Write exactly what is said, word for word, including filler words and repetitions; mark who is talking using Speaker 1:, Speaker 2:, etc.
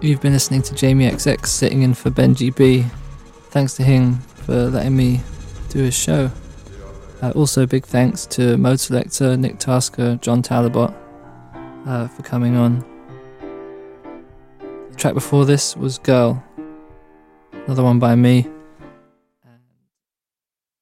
Speaker 1: You've been listening to Jamie X X sitting in for Benji B. Thanks to him for letting me do his show. Uh, also, big thanks to Mode Selector, Nick Tasker, John Talabot uh, for coming on. The track before this was Girl, another one by me.